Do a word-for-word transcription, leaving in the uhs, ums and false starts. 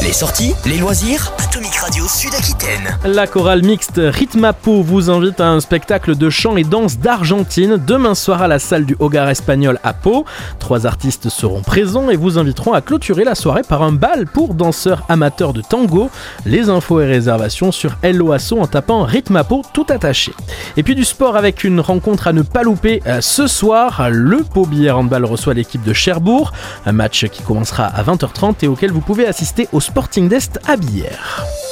Les sorties, les loisirs, Atomic Radio Sud-Aquitaine. La chorale mixte Ritmapo vous invite à un spectacle de chant et danse d'Argentine demain soir à la salle du Hogar Espagnol à Pau. Trois artistes seront présents et vous inviteront à clôturer la soirée par un bal pour danseurs amateurs de tango. Les infos et réservations sur Hello Asso en tapant Ritmapo tout attaché. Et puis du sport avec une rencontre à ne pas louper ce soir. Le Pau Billard Handball reçoit l'équipe de Cherbourg. Un match qui commencera à vingt heures trente et auquel vous pouvez assister au Sporting d'Est à Billère.